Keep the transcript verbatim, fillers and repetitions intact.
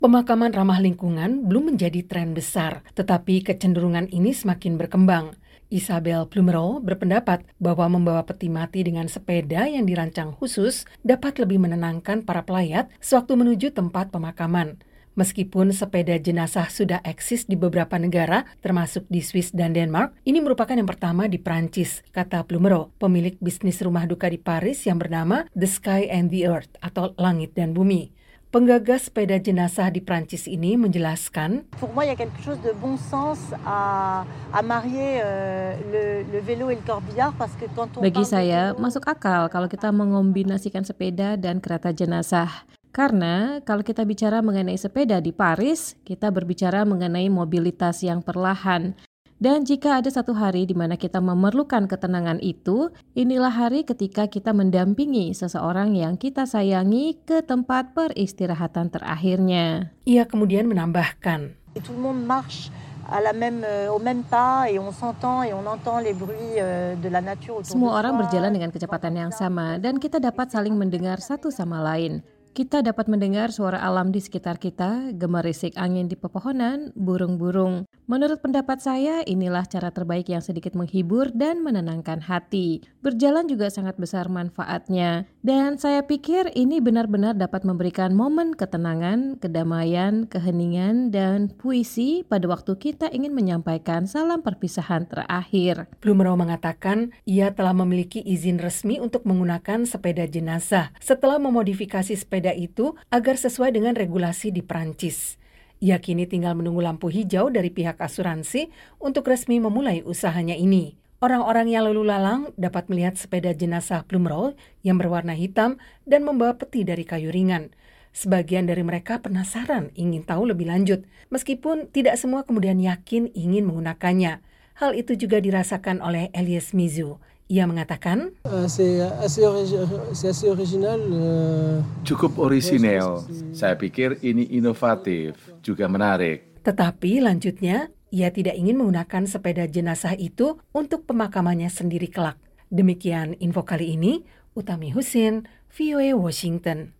Pemakaman ramah lingkungan belum menjadi tren besar, tetapi kecenderungan ini semakin berkembang. Isabel Plumero berpendapat bahwa membawa peti mati dengan sepeda yang dirancang khusus dapat lebih menenangkan para pelayat sewaktu menuju tempat pemakaman. Meskipun sepeda jenazah sudah eksis di beberapa negara, termasuk di Swiss dan Denmark, ini merupakan yang pertama di Prancis, kata Plumero, pemilik bisnis rumah duka di Paris yang bernama The Sky and the Earth atau Langit dan Bumi. Penggagas sepeda jenazah di Prancis ini menjelaskan, Pour moi, il y a quelque chose de bon sens à, à marier euh, le, le vélo et le corbillard parce que quand on Bagi parle de saya, vélo, masuk akal kalau kita mengombinasikan sepeda dan kereta jenazah. Karena kalau kita bicara mengenai sepeda di Paris, kita berbicara mengenai mobilitas yang perlahan. Dan jika ada satu hari di mana kita memerlukan ketenangan itu, inilah hari ketika kita mendampingi seseorang yang kita sayangi ke tempat peristirahatan terakhirnya. Ia kemudian menambahkan, et tout le monde marche à la même, euh, au même pas et on s'entend et on entend les bruits euh, de la nature autour Semua de orang soi. berjalan dengan kecepatan yang sama dan kita dapat saling mendengar satu sama lain. Kita dapat mendengar suara alam di sekitar kita, gemerisik angin di pepohonan, burung-burung. Menurut pendapat saya, inilah cara terbaik yang sedikit menghibur dan menenangkan hati. Berjalan juga sangat besar manfaatnya. Dan saya pikir ini benar-benar dapat memberikan momen ketenangan, kedamaian, keheningan, dan puisi pada waktu kita ingin menyampaikan salam perpisahan terakhir. Plumero mengatakan ia telah memiliki izin resmi untuk menggunakan sepeda jenazah setelah memodifikasi sepeda itu agar sesuai dengan regulasi di Prancis. Ia kini tinggal menunggu lampu hijau dari pihak asuransi untuk resmi memulai usahanya ini. Orang-orang yang lalu lalang dapat melihat sepeda jenazah Plumero yang berwarna hitam dan membawa peti dari kayu ringan. Sebagian dari mereka penasaran ingin tahu lebih lanjut, meskipun tidak semua kemudian yakin ingin menggunakannya. Hal itu juga dirasakan oleh Elias Mizu. Ia mengatakan, Uh, c'est assez, origi- c'est assez original. euh, Cukup orisinal. Saya pikir ini inovatif, juga menarik. tetapi lanjutnya, ia tidak ingin menggunakan sepeda jenazah itu untuk pemakamannya sendiri kelak. Demikian info kali ini, Utami Husin, V O A Washington.